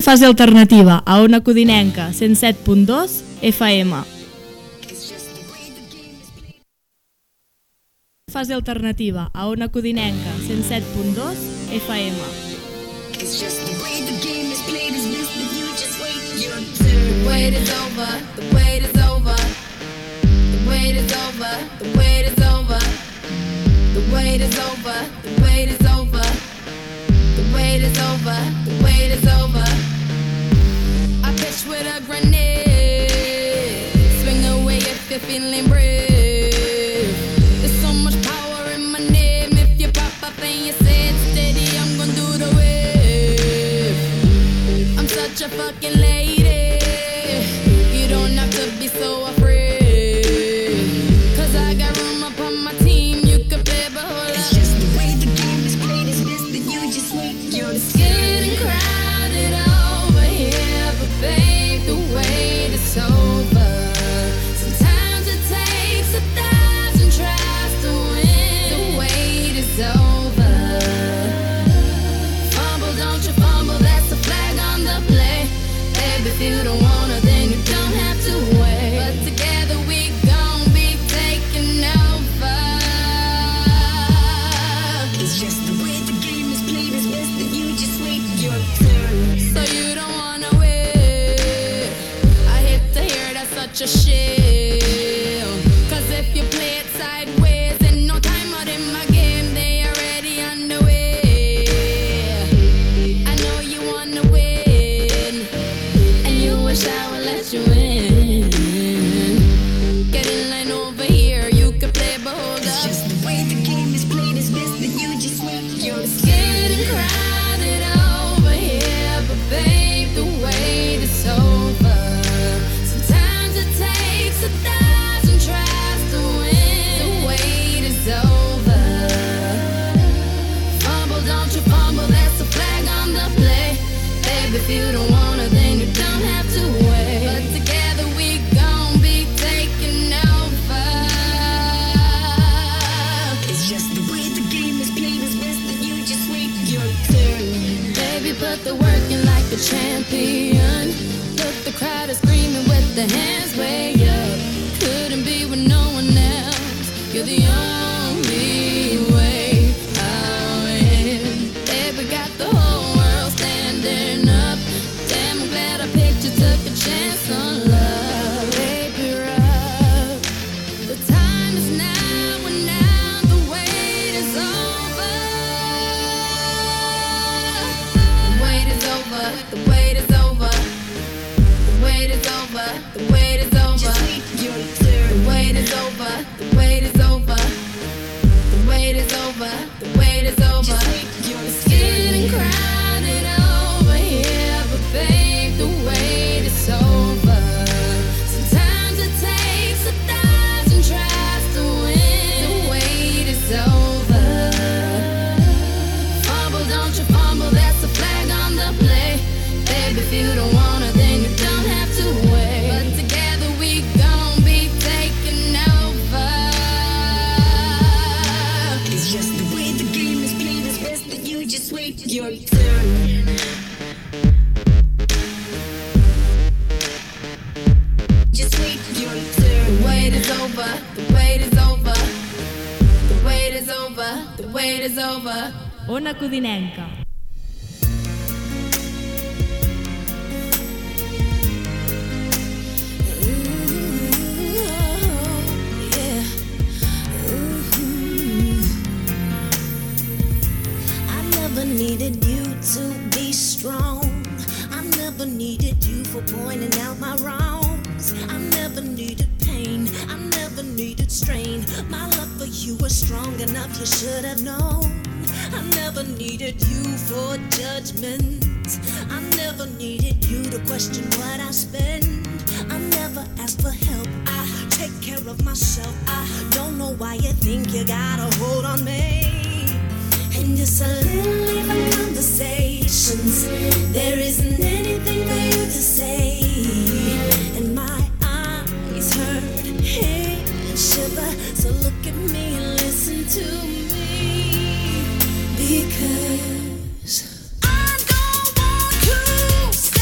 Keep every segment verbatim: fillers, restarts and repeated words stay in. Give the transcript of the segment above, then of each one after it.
Fase alternativa a Ona Codinenca cent set punt dos F M. Fase alternativa a Ona Codinenca cent set punt dos F M. It's just the way the game is played is best that you just wait your turn. The wait is over, the wait is over. The wait is over, the wait is over. The wait is over, the wait is over. The wait is over, the wait is over. I pitch with a grenade. Swing away if you're feeling brave. There's so much power in my name. If you pop up and you say it steady, I'm gonna do the wave. I'm such a fucking lady. You don't have to be so afraid. Cause I got room upon my team. You can play but hold up. It's just the way the game is played. It's best that you just wait. You're getting crowded over here, but babe, the wait is over. Sometimes it takes a thousand tries to win. The wait is over. Fumble, don't you fumble, that's a flag on the play. Babe, if you don't wanna, then you don't have to wait. But together we gon' be taking over. It's just the way the game is played. It's best that you just wait your turn. So you don't wanna wait. I hate to hear that's such a shame. Cause if you play it sideways, in no time out in my game, they already underway. I know you wanna win, and you wish I would let you in. Get in line over here, you can play but hold up. It's just the way the game is played. It's best that you just wait your turn. It's getting crowded over here, but babe, the wait is over. Sometimes it takes a thousand tries to win. The wait is over. Fumble, don't you fumble, that's a flag on the play. Babe, if you don't wanna, then you don't have to wait. But together we gon' be taking over. It's just the way the game is played. It's best that you just wait your turn. Baby, put the work in like a champion. Look, the crowd is screaming with the hands way up. Couldn't be with no one else. You're the only way I'll win. Baby, got the whole world standing up. Damn, I'm glad I picked you, took a chance on love. Baby, rough. The time is now, and now the wait is over. The wait is over, the wait is over. The wait is over, the wait is over. Just wait your turn. The wait is over, the wait is over. The wait is over, the wait is over. Just wait your turn. It's getting crowded over here, but babe, the wait is over. Sometimes it takes a thousand tries to win. The wait is over. Fumble, don't you fumble, that's a flag on the play. Babe, if you don't wanna, then you don't have to wait. But together we gon' be taking over. It's just the way the game is played. It's best that you just wait your turn. Just wait your turn. The wait is over, the wait is over. The wait is over, the wait is over. Ona Codinenca. Needed you to be strong. I never needed you for pointing out my wrongs. I never needed pain. I never needed strain. My love for you was strong enough, you should have known. I never needed you for judgment. I never needed you to question what I spend. I never asked for help. I take care of myself. I don't know why you think you got a hold on me. And just a little even conversations. There isn't anything for you to say. And my eyes hurt, head shiver. So look at me and listen to me. Because I don't want to stay.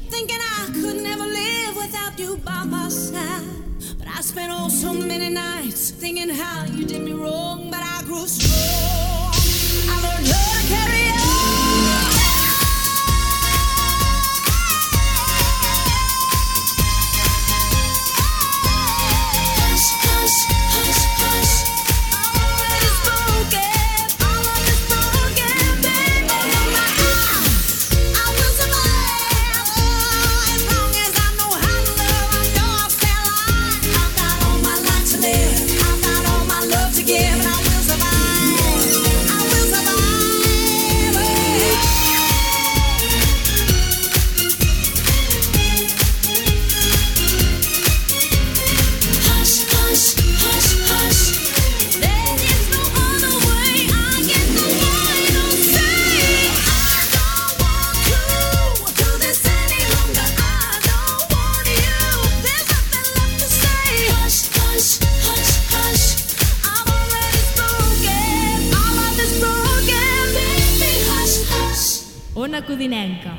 thinking I could never live without you by my side. But I spent oh so many nights thinking how you did me wrong, but I grew strong. I learned how to carry on. Ona Codinenca.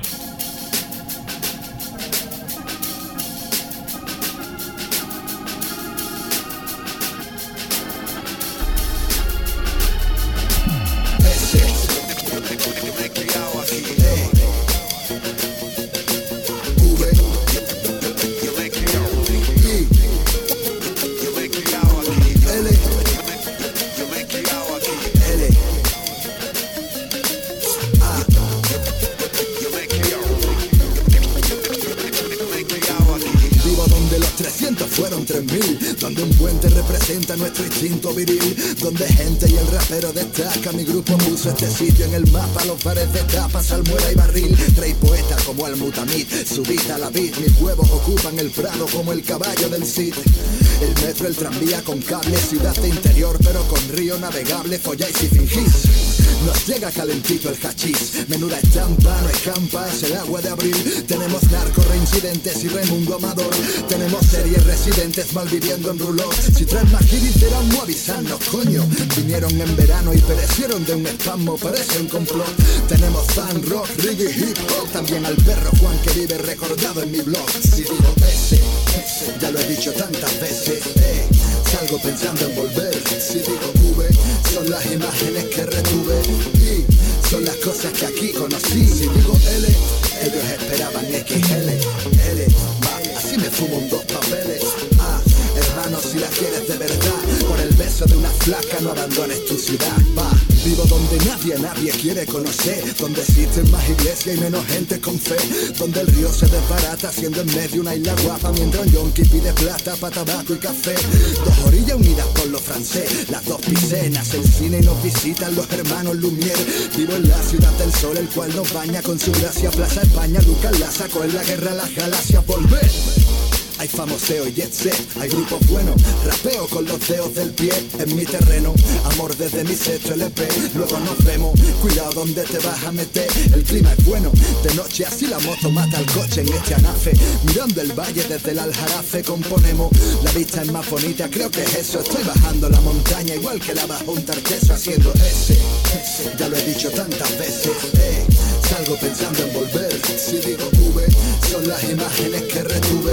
Fueron tres mil, donde un puente representa nuestro instinto viril, donde gente y el rapero destaca. Mi grupo puso este sitio en el mapa, los bares de tapa, salmuera y barril. Rey poeta como el Mutamid, subita la beat. Mis huevos ocupan el prado como el caballo del Cid. El metro, el tranvía con cable, ciudad de interior pero con río navegable. Folláis y fingís, nos llega calentito el hachís. Menuda estampa, no escampa, es el agua de abril. Tenemos narcos, reincidentes y Raimundo Amador. Tenemos series residentes malviviendo en rulot. Si traen maquiris serán no avisarnos, coño. Vinieron en verano y perecieron de un espasmo, parece un complot. Tenemos fan, rock, reggae, hip hop. También al perro Juan que vive recordado en mi blog. Si digo ese, ya lo he dicho tantas veces, eh, salgo pensando en volver. Si digo V, son las imágenes que retuve y son las cosas que aquí conocí. Si digo L, ellos esperaban X L. L, va, así me fumo un dos papeles. Ah, hermano, si la quieres de verdad, por el beso de una flaca no abandones tu ciudad. Va, vivo donde nadie, nadie quiere conocer, donde existen más iglesias y menos gente con fe, donde el río se desbarata siendo en medio una isla guapa, mientras un yonki pide plata pa' tabaco y café. Dos orillas unidas por lo francés, las dos pisenas, el cine y nos visitan los hermanos Lumière. Vivo en la ciudad del sol, el cual nos baña con su gracia. Plaza España, Lucas la sacó en la guerra las galaxias. Volver. Hay famoseo y jet set, hay grupos buenos, rapeo con los dedos del pie en mi terreno, amor desde mi sexto L P, luego nos vemos, cuidado donde te vas a meter, el clima es bueno, de noche así la moto mata al coche en este anafe, mirando el valle desde el Aljarafe componemos, la vista es más bonita, creo que es eso, estoy bajando la montaña igual que la bajo un tarteso haciendo ese, ya lo he dicho tantas veces, eh, salgo pensando en volver, si digo V, son las imágenes que retuve,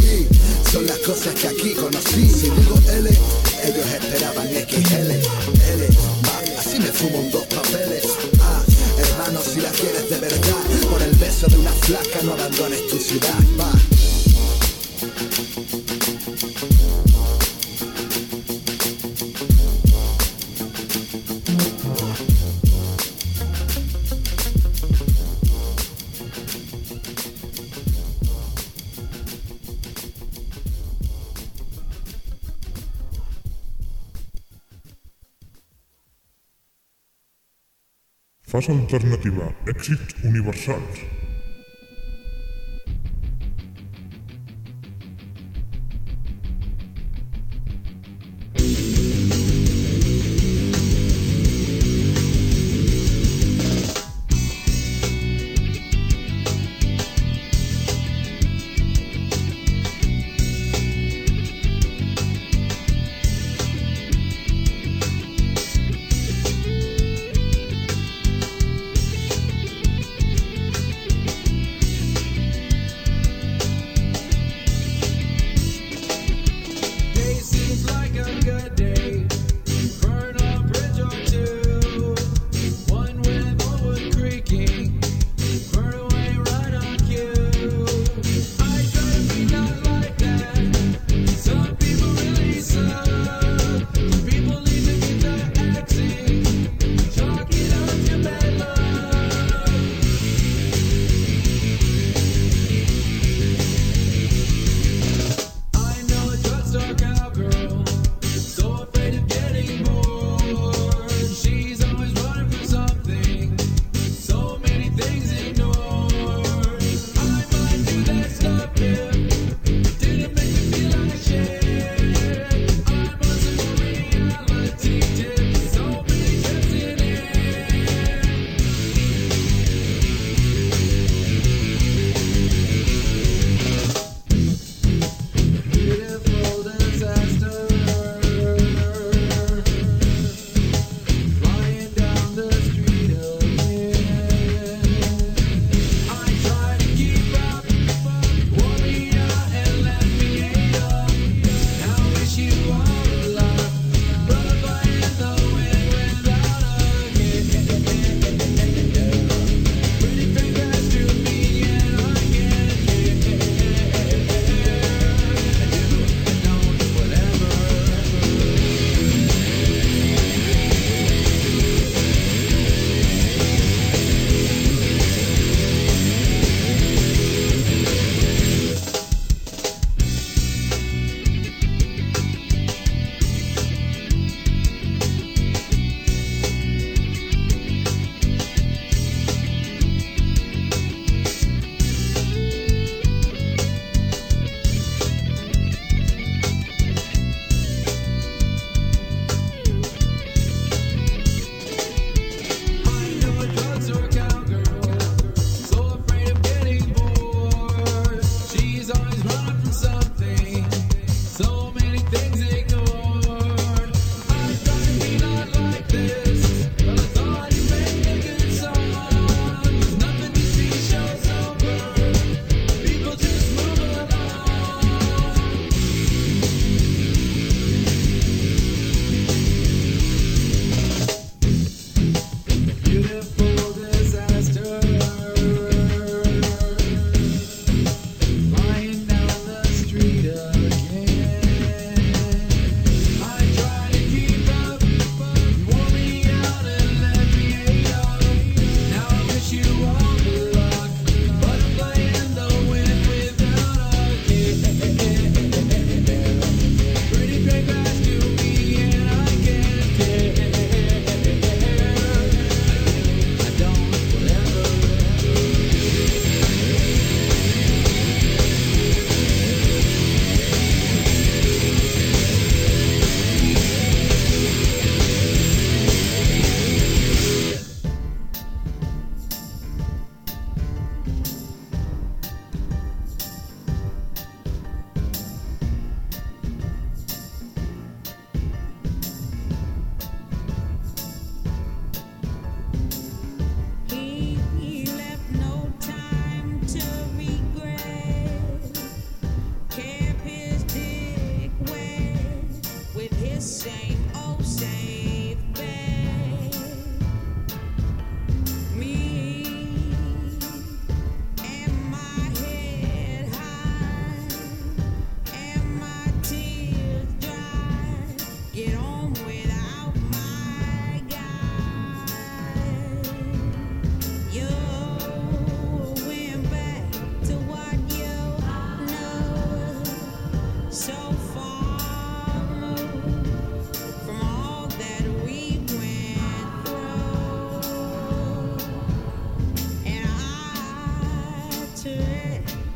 son las cosas que aquí conocí. Si digo L, ellos esperaban X L. L, va, así me fumo un dos papeles. Ah, hermano, si la quieres de verdad, por el beso de una flaca no abandones tu ciudad. Va. Fase alternativa, èxits universals.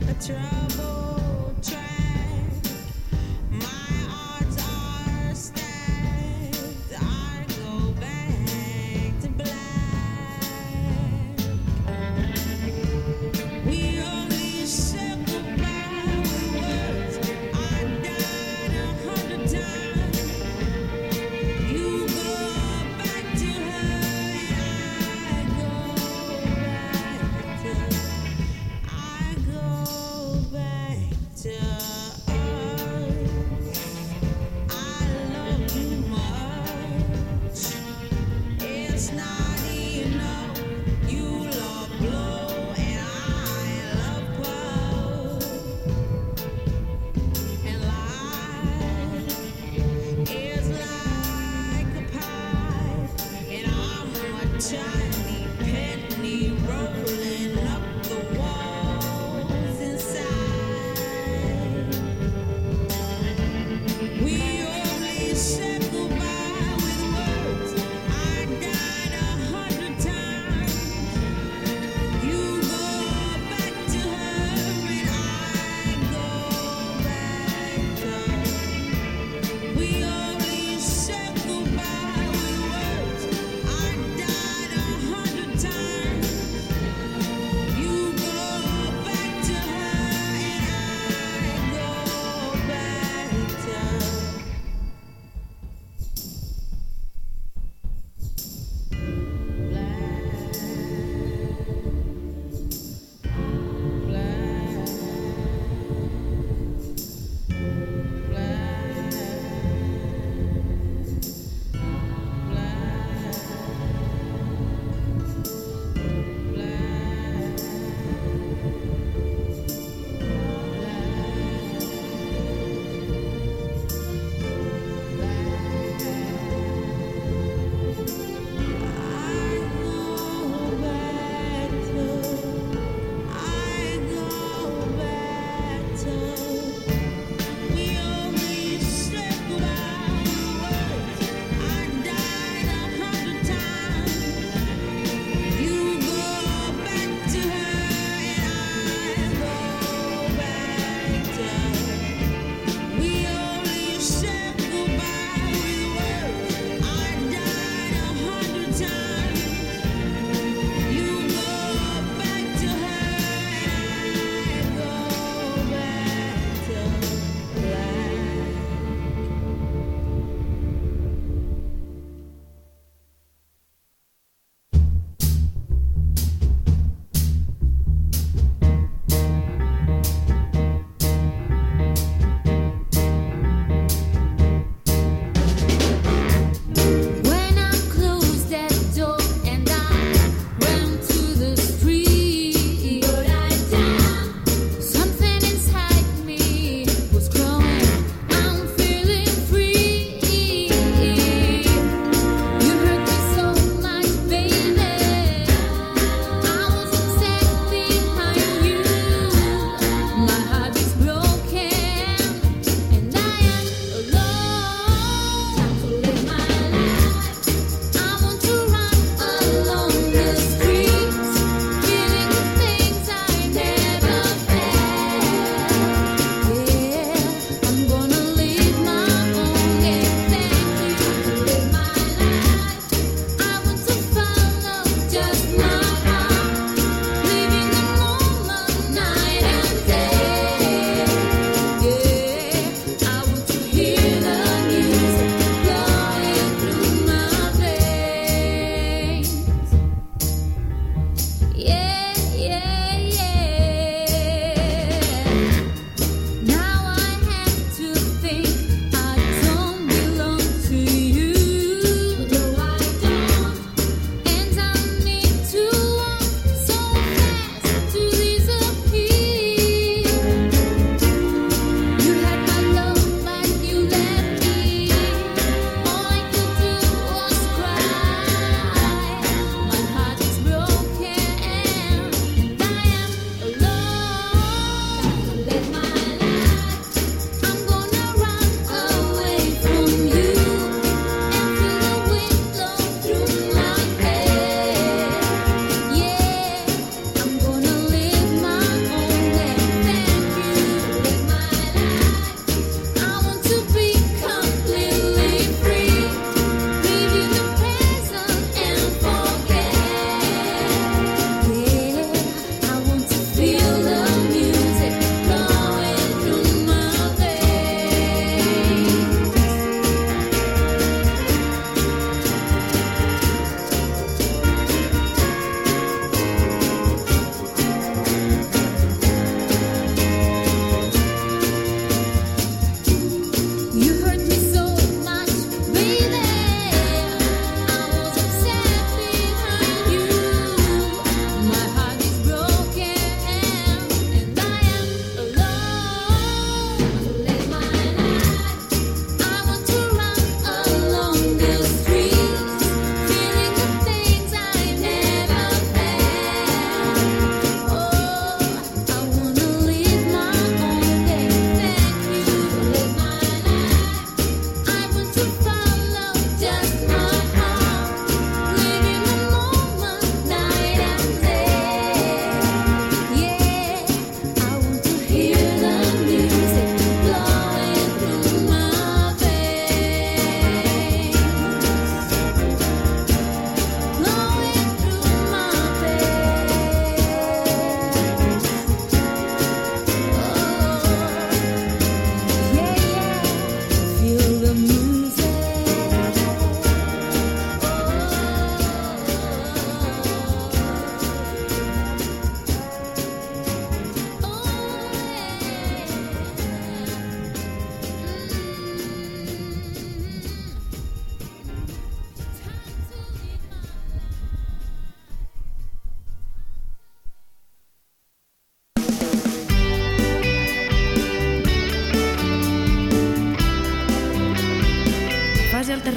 Rolling up the walls inside.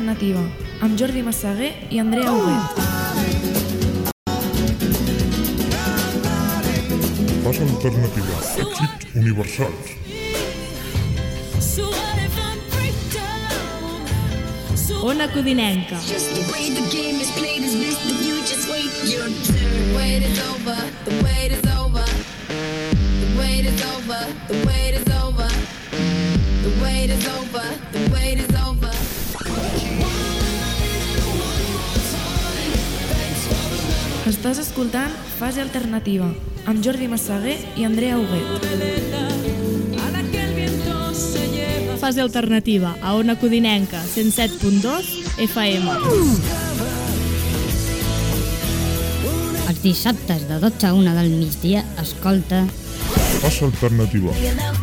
Alternativa, amb Jordi Massaguer i Andrea Huguet. Fas Alternativa, èxits universals. Ona Codinenca. Just the way the game is played is best if you just wait your turn. Wait is over, the wait is over. The wait is over, the wait is over. The wait is over, the wait is over. Estàs escoltant Fase Alternativa, amb Jordi Massaguer i Andrea Huguet. Fase Alternativa a Ona Codinenca, cent set punt dos F M. Els dissabtes de dotze a una del migdia, escolta Fas Alternativa.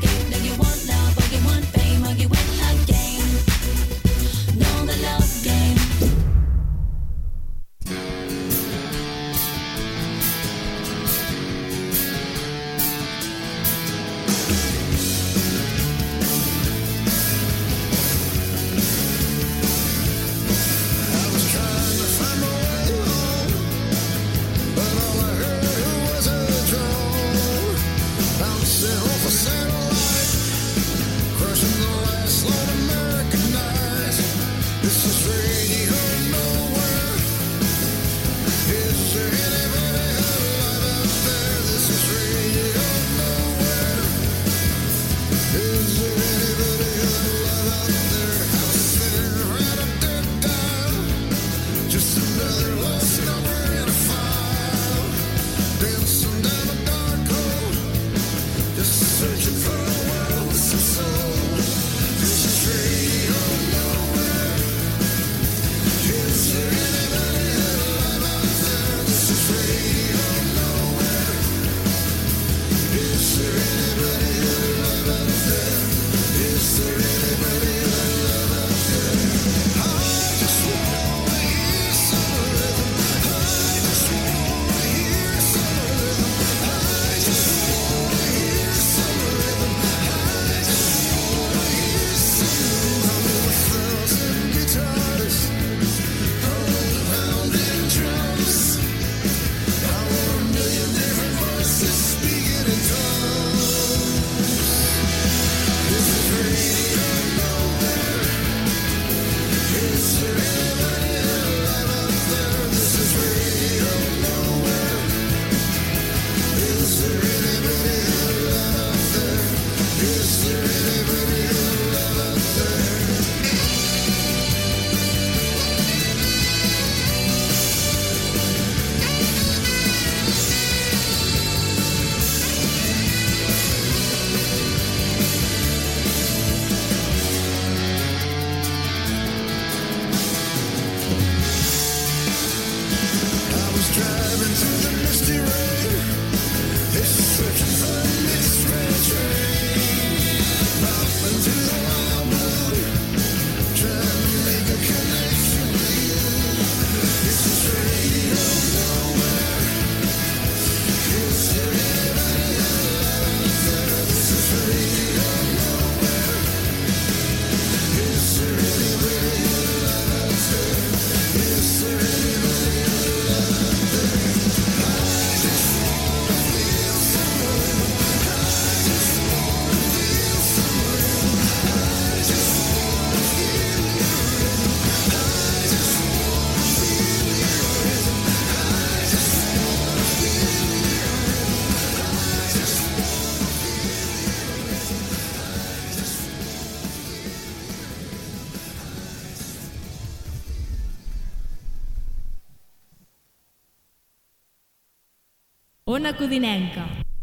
Ona Codinenca.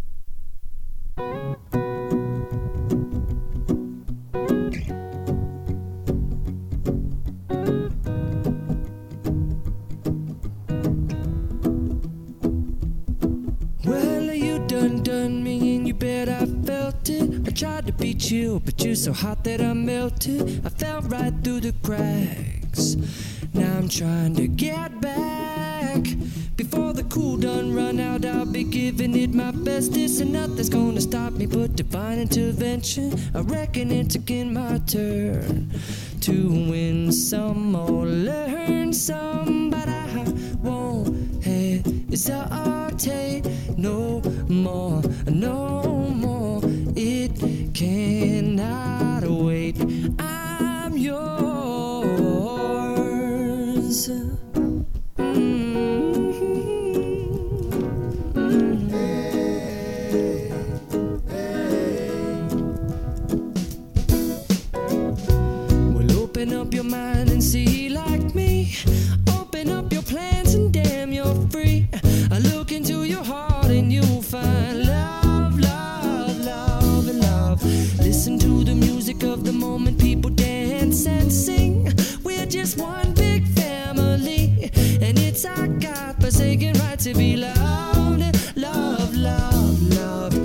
Well, you done done me and you bet I felt it. I tried to beat you, but you're so hot that I melted. I fell right through the cracks. Now I'm trying to get back before the cool done run out, I'll be giving it my bestest, and nothing's gonna stop me but divine intervention. I reckon it's again my turn to win some or learn some, but I won't hesitate no more, no more. It cannot wait. I'm yours. Open up your mind and see like me. Open up your plans and damn, you're free. I look into your heart and you'll find love, love, love, and love. Listen to the music of the moment, people dance and sing. We're just one big family, and it's our God-forsaken right to be loved, love, love, love,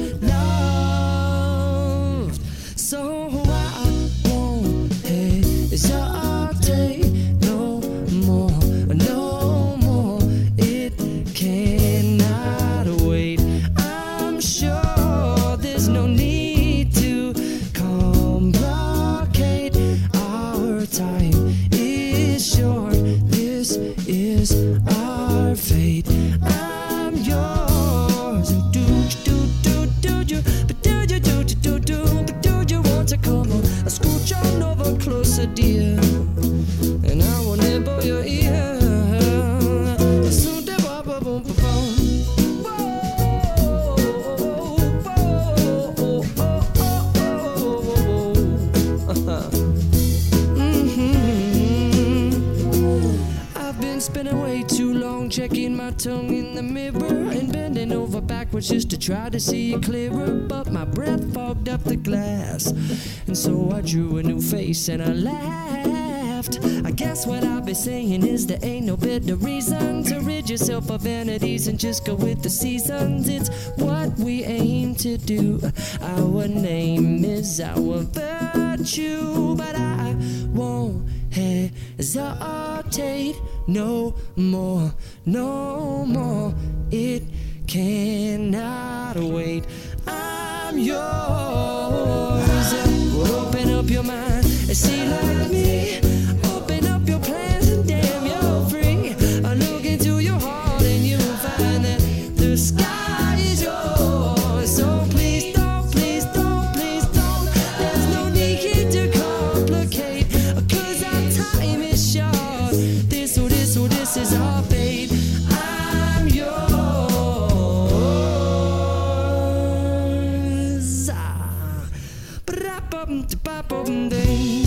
loved. So I won't hesitate no more, no more. It cannot wait. I'm sure there's no need to complicate. Our time is short. This is our fate. I'm yours. Do do do do do, but do you do do do do, but do you want to come on? I scooch on over closer, dear, and I will nibble your ear. Soon the ba ba boom ba boom. I've been spending way too long checking my tongue in the mirror and bending over backwards just to try to see it clearer, but my breath fogged up the glass, and so I drew a new face and I laughed. I guess what I'll be saying is there ain't no better reason to rid yourself of vanities and just go with the seasons. It's what we aim to do. Our name is our virtue, but I won't hesitate no more, no more. It cannot wait. I'm yours. Well, open up your mind and see like me. Open up your plans and damn, you're free. I look into your heart and you'll find that the sky is yours. So please don't, please don't, please don't. There's no need to complicate, 'cause our time is short. This, oh, this, oh, this is our fate. I'm yours. Ah. Ba-da-bum-da-ba-bum-ding.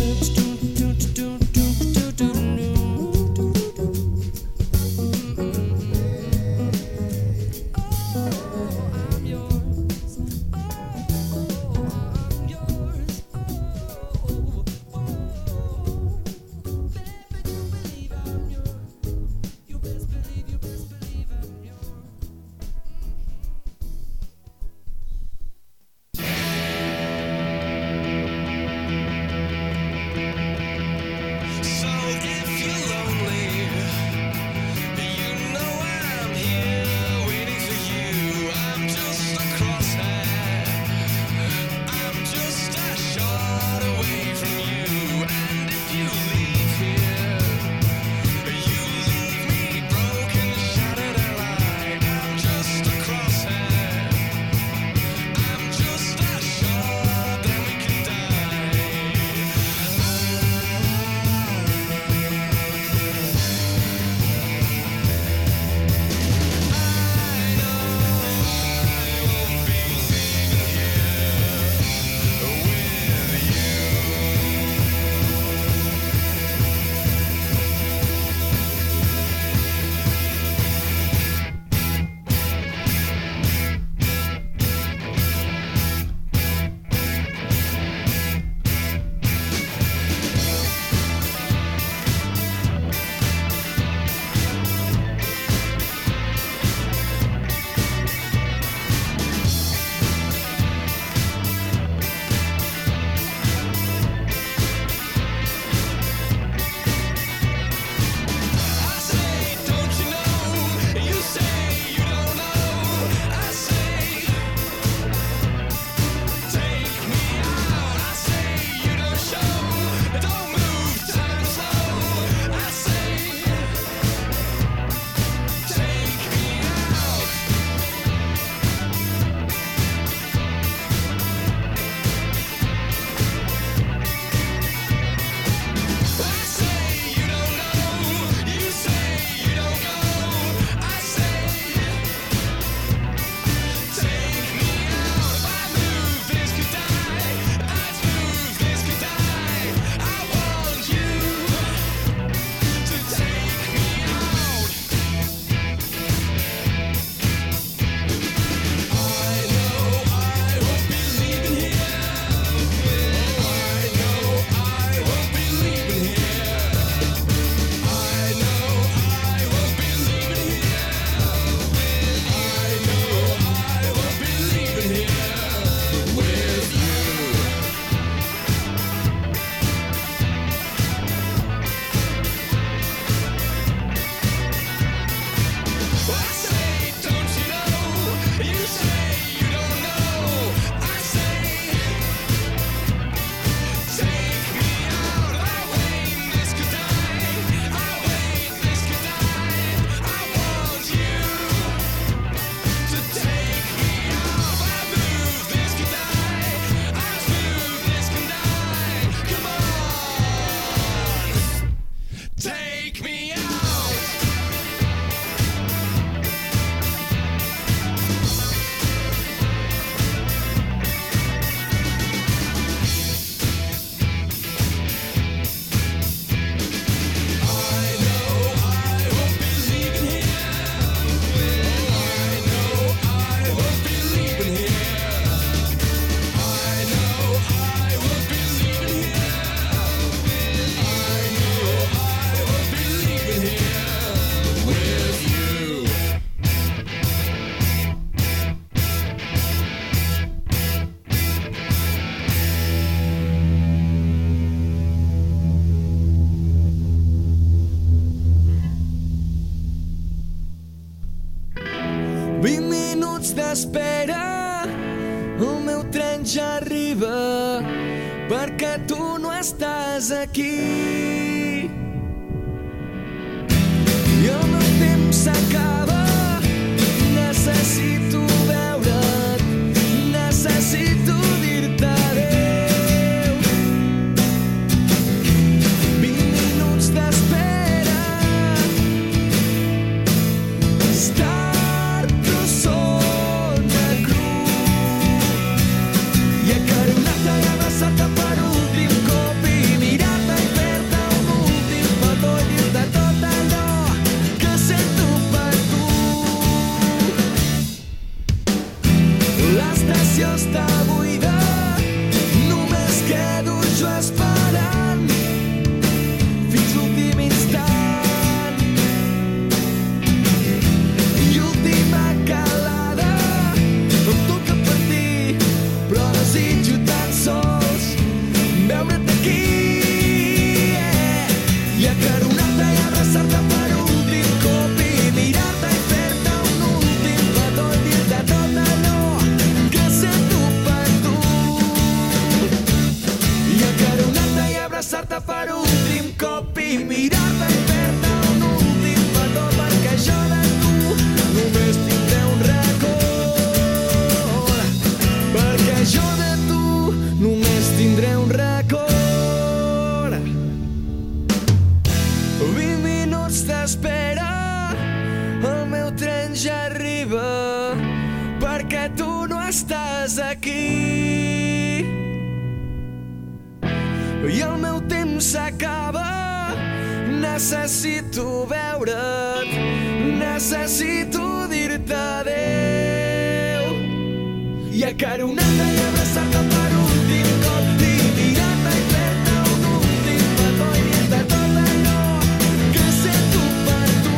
t'espera, el meu tren ja arriba, perquè tu no estàs aquí. I el meu temps s'acaba, necessito veure't, necessito dir-te adéu. Vint minuts d'espera, estar però sona cru, i acaronar-te i abraçar-te per últim cop i mirar-te i fer-te un últim petó i dir-te tot allò que sento per tu. L'estació està buida, només quedo jo esperant fins l'últim instant. I última calada, em toca partir, però desitjo tan sols veure't aquí, yeah. I acaronar-te i abraçar-te per últim cop i mirar-te i fer-te un últim petó i dir-te tot allò que sento per tu. I acaronar-te i abraçar-te per últim cop i mirar-te i fer-te un últim petó, perquè jo de tu només tindré un record, perquè jo de tu només tindré un record. Vint minuts d'espera, el meu tren ja arriba, perquè tu no estàs aquí. I el meu temps s'acaba, necessito veure't, necessito dir-te adéu. I acaronar-te i abraçar-te per últim cop i mirar-te i fer-te un últim petó i dir-te tot allò que sento per tu.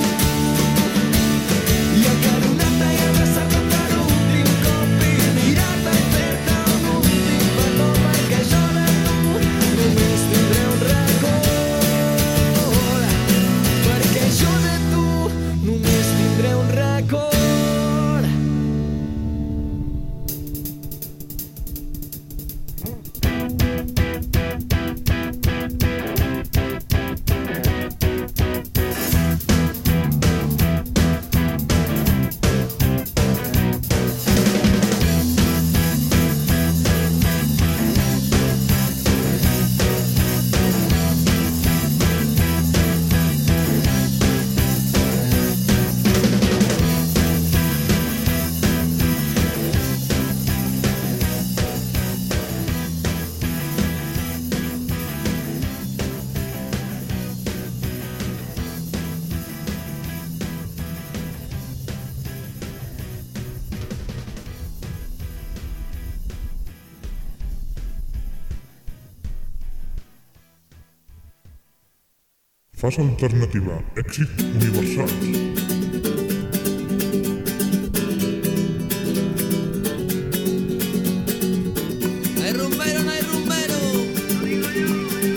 I acaronar-te i abraçar-te per últim cop i mirar-te i fer-te un últim petó, perquè jo de tu només tindré un record, perquè jo de tu només tindré un record. Fase alternativa, èxit universals. No hay rumbero, no hay rumbero. Lo digo yo.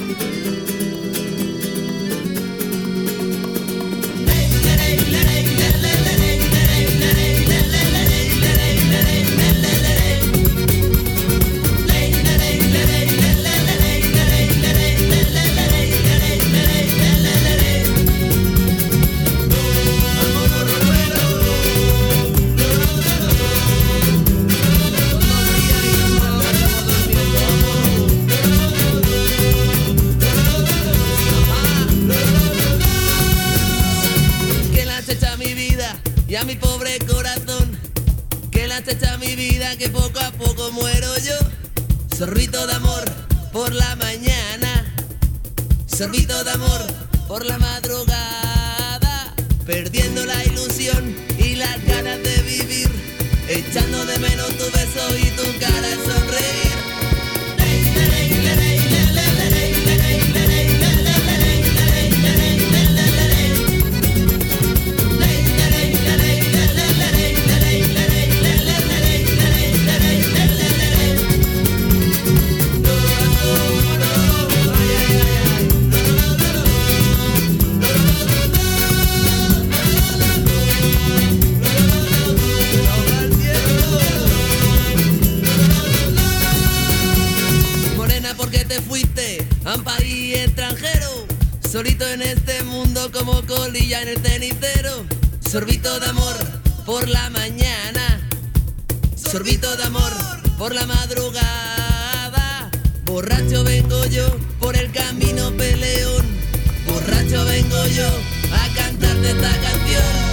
Y a mi pobre corazón, que le acecha mi vida, que poco a poco muero yo. Sorbito de amor por la mañana, sorbito de amor por la madrugada, perdiendo la ilusión y las ganas de vivir, echando de menos tu beso y tu cara al sonreír. Yeah. a un país extranjero, solito en este mundo como colilla en el cenicero. Sorbito de amor por la mañana, sorbito de amor por la madrugada. Borracho vengo yo por el camino peleón, borracho vengo yo a cantarte esta canción.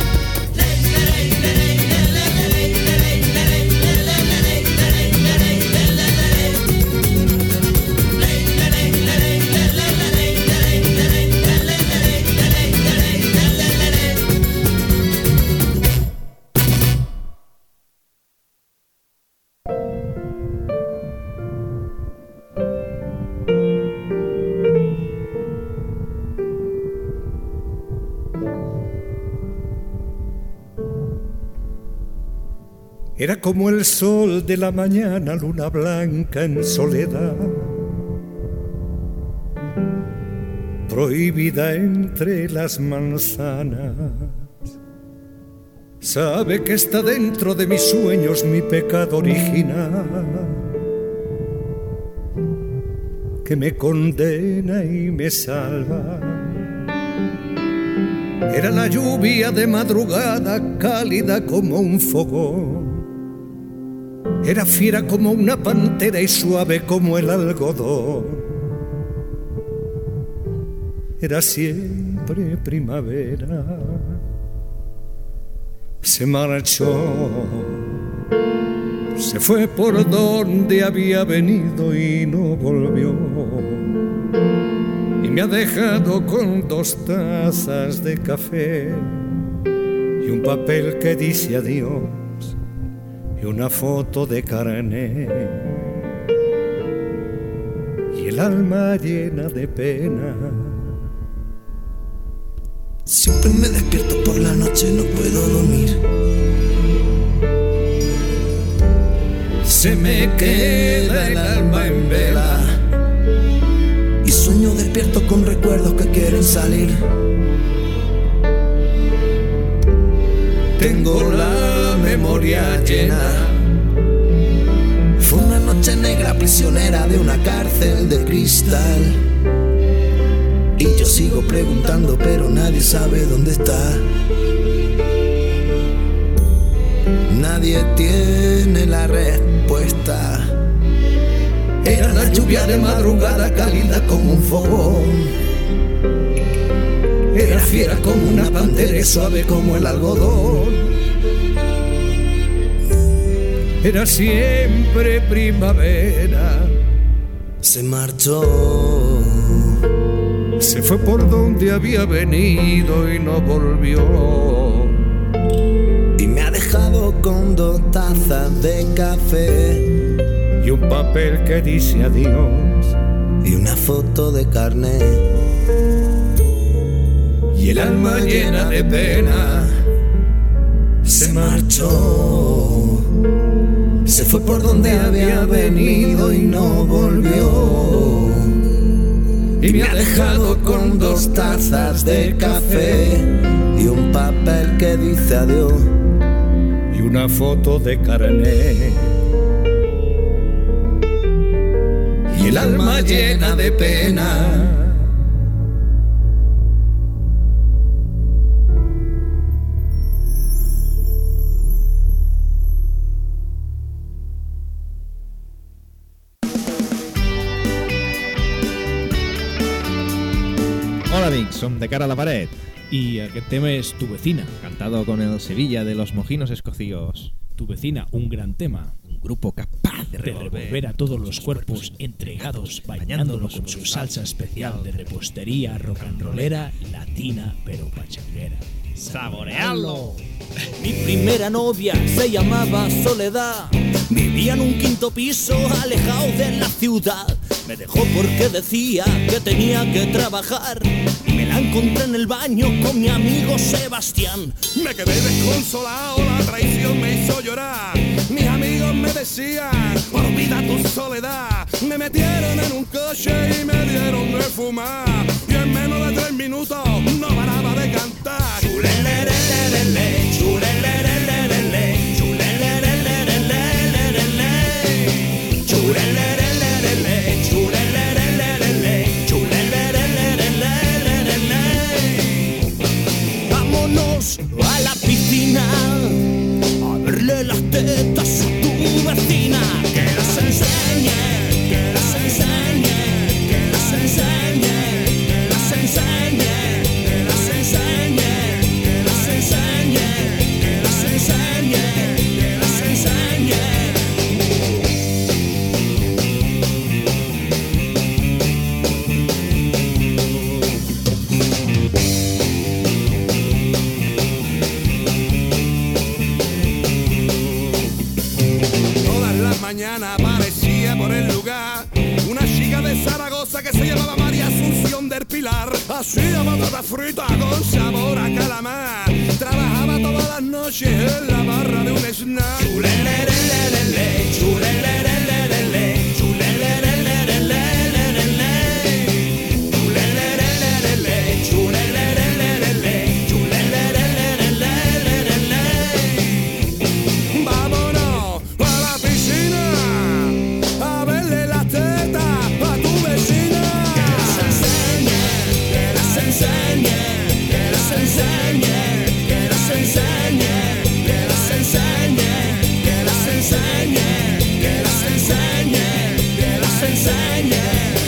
Era como el sol de la mañana, luna blanca en soledad, prohibida entre las manzanas. Sabe que está dentro de mis sueños mi pecado original, que me condena y me salva. Era la lluvia de madrugada, cálida como un fogón. Era fiera como una pantera y suave como el algodón. Era siempre primavera. Se marchó, se fue por donde había venido y no volvió. Y me ha dejado con dos tazas de café y un papel que dice adiós y una foto de carné y el alma llena de pena. Siempre me despierto por la noche, no puedo dormir. Se me queda el alma en vela y sueño despierto con recuerdos que quieren salir. Tengo la memoria llena. Fue una noche negra prisionera de una cárcel de cristal. Y yo sigo preguntando pero nadie sabe dónde está. Nadie tiene la respuesta. Era la lluvia de madrugada cálida como un fogón. Era fiera como una pantera y suave como el algodón. Era siempre primavera. Se marchó, se fue por donde había venido y no volvió. Y me ha dejado con dos tazas de café y un papel que dice adiós y una foto de carnet. Y el alma llena de pena se marchó, se fue por donde había venido y no volvió. Y me ha dejado con dos tazas de café y un papel que dice adiós y una foto de carné. Y el alma llena de pena. Hola amics, som De cara a la paret i aquest tema és Tu vecina, cantado con el Sevilla de los Mojinos Escocíos. Tu vecina, un gran tema, un grupo capaz de revolver, de revolver a todos los cuerpos entregados, bañándolo con su salsa especial de repostería rock and rollera, latina pero pachanguera. ¡Saborearlo! Mi primera novia se llamaba Soledad, vivía en un quinto piso alejado de la ciudad. Me dejó porque decía que tenía que trabajar. Me la encontré en el baño con mi amigo Sebastián. Me quedé desconsolado, la traición me hizo llorar. Mis amigos me decían, olvida tu soledad. Me metieron en un coche y me dieron de fumar. Y en menos de tres minutos no paraba de cantar. Chulelelelelele, chulelelelelele, chulelelelelele, chulelelelelele, chulelelelelele, chulelelelelele, famosa que se llamaba María Asunción del Pilar. Hacía batata frita con sabor a calamar. Trabajaba todas las noches en la barra de un snack. Chulelelelelele, chulelelelelele, chulelelelelele, chulelelelelele, chulelelelelele, chulelelelelele. Vámonos a la piscina a verle las tetas a tu vecina. Que las enseñe, que las enseñe, que las enseñe, que las enseñe, que las enseñe, que las enseñe, que las enseñe, que las enseñe.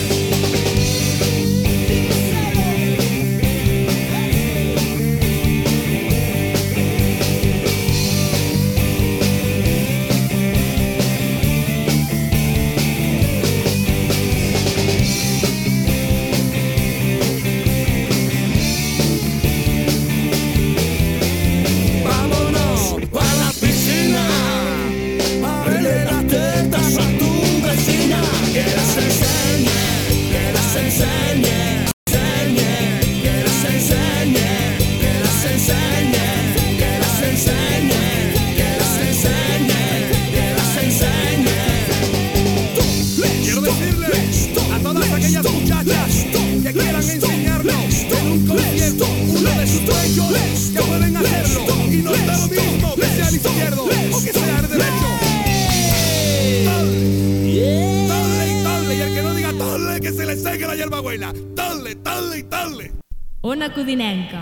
Vámonos a la piscina a verle las tetas a tu vecina. Que las enseñe, que las enseñe, enseñe, que las enseñe, que las enseñe, que las enseñe, que las enseñe, que las enseñe. Quiero decirles a todas aquellas muchachas que quieran enseñarnos en un concierto uno de sus pechos, que pueden hacerlo y no da lo mismo que sea el izquierdo o que sea el derecho. Dale, dale y dale, y el que no diga dale que se le seque la hierbabuena. Dale, dale y dale. Ona Codinenca.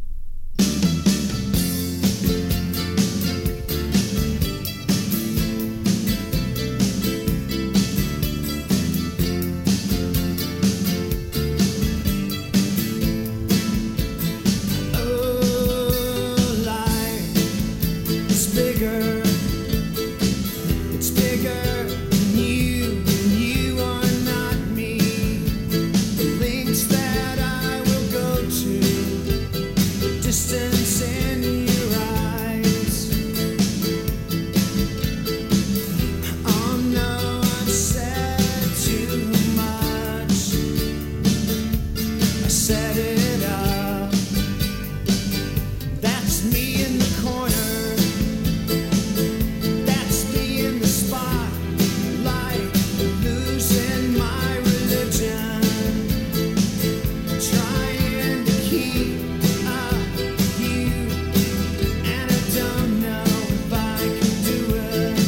It's bigger, it's bigger than you, and you are not me. The links that I will go to, the distance in your eyes. Oh no, I've said too much. I set it up. That's me in the corner. That's me in the spotlight, losing my religion, trying to keep up with you, and I don't know if I can do it.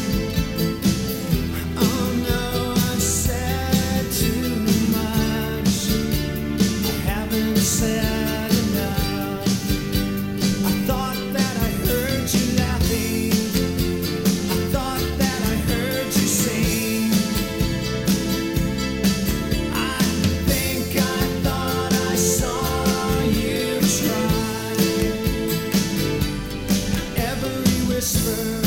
Oh no, I've said too much. I haven't said enough. I thought that I heard you laughing. I thought that I heard you sing. I think I thought I saw you try. Every whisper,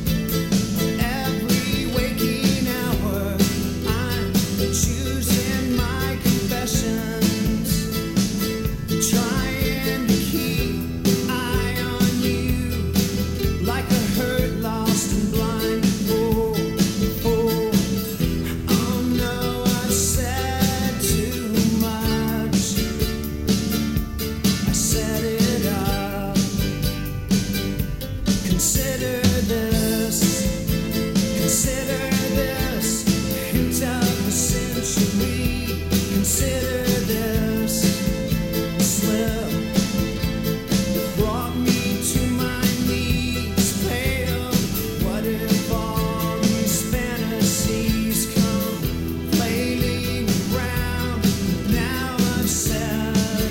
every waking hour, I'm choosing my confessions, trying to keep eye on you, like a hurt, lost and blind. Oh, oh, oh no, I've said too much. I set it up. Consider this, consider this, hint of the century. Consider this slip. Brought me to my knees, pale. What if all these fantasies come flailing around? Now I've said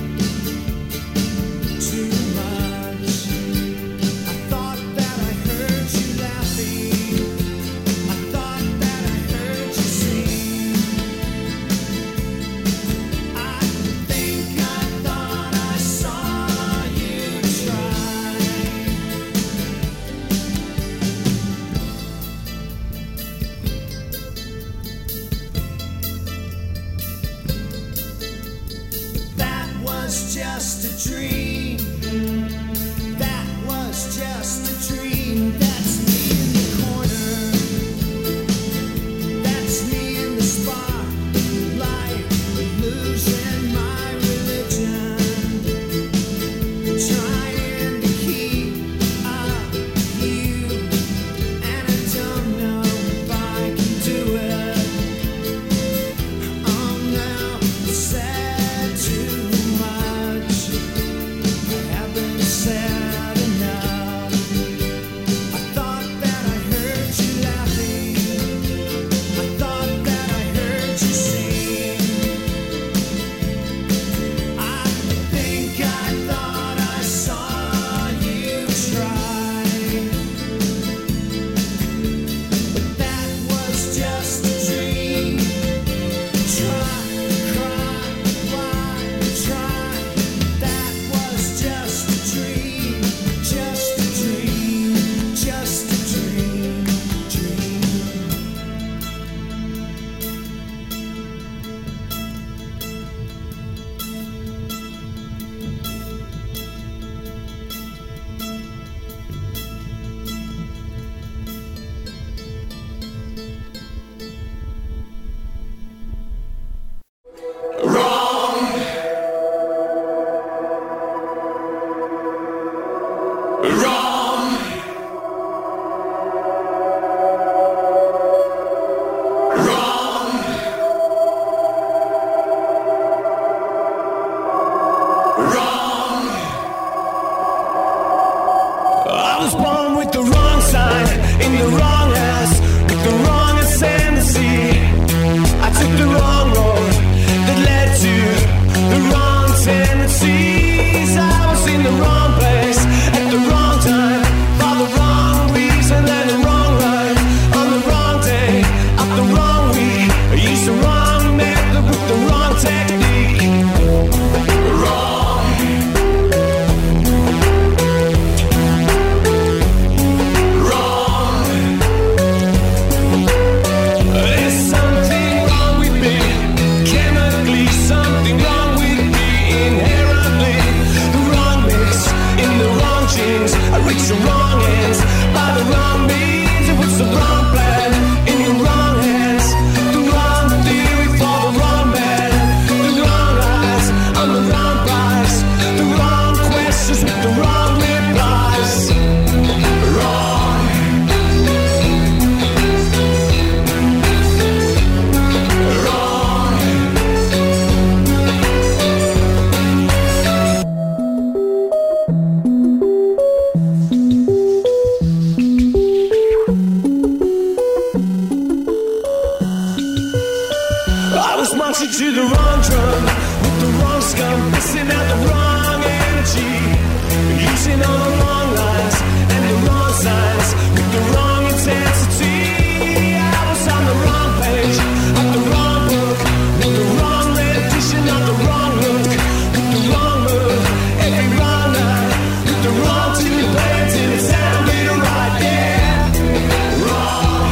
too much. I thought that I heard you laughing. I thought that I heard you sing. I think I thought I saw you try. That was just a dream. That was just a dream. That's me in the corner. That's me in the spotlight, I was marching to the wrong drum with the wrong scum, missing out the wrong energy, using all the wrong lines and the wrong signs with the wrong intensity. I was on the wrong page of the wrong book with the wrong rendition of the wrong look with the wrong move every wrong night with the wrong tune playing till it sounded right. Yeah, wrong.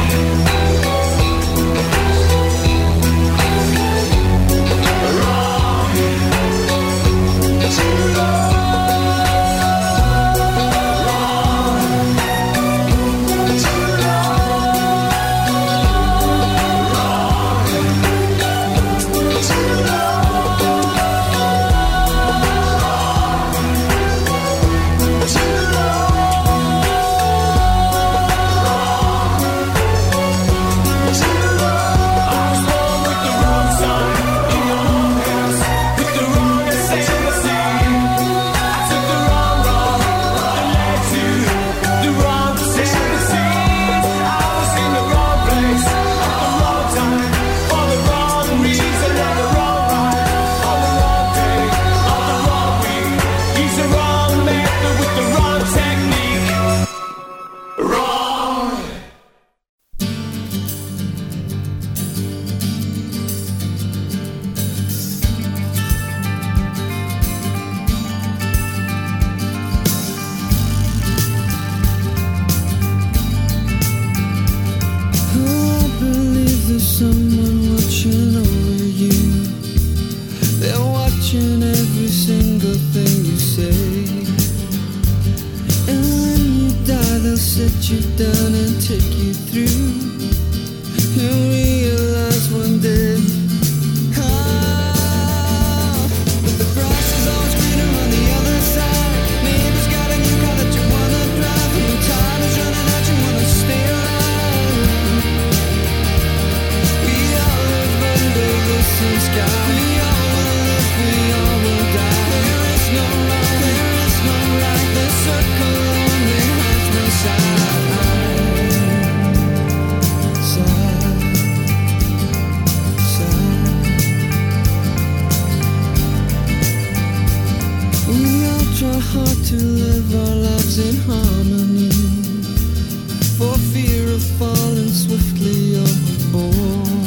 For fear of falling swiftly overboard.